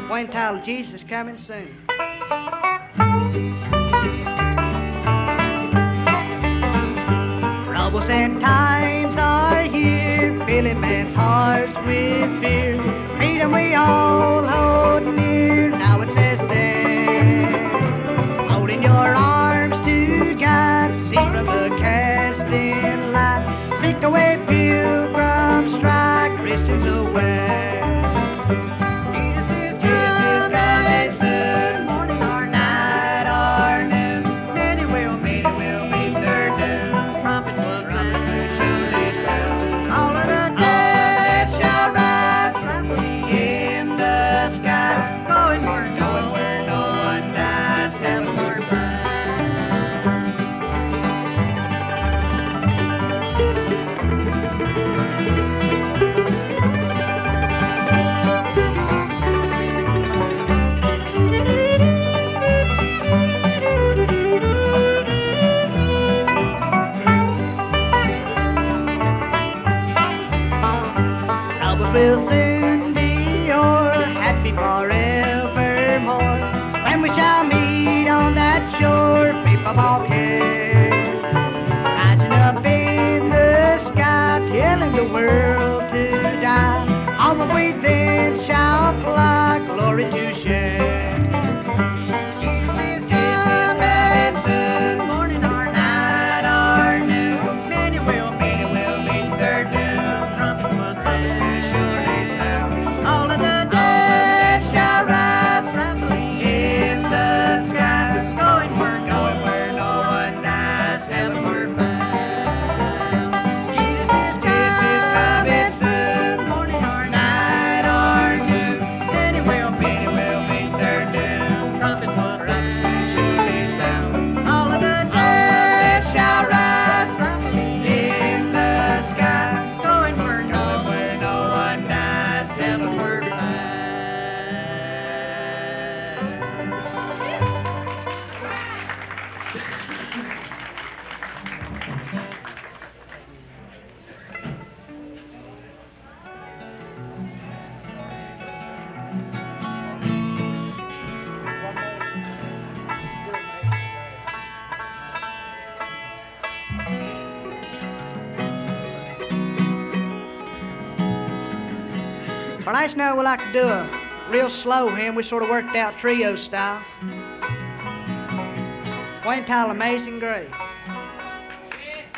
Wayne Tyler, Jesus is coming soon. Troubles and times are here, filling men's hearts with fear. Freedom we all hold near, now it says stands. Holding your arms to God, see from the casting light. Seek the way pilgrims strike, Christians away. Will soon be o'er, happy forevermore, when we shall meet on that shore, free from all care. Rising up in the sky, telling the world to die. Onward we then shall fly, glory to share. For last night, we'd like to do a real slow hymn. We sort of worked out trio style. Wayne Tyler, Amazing Grace.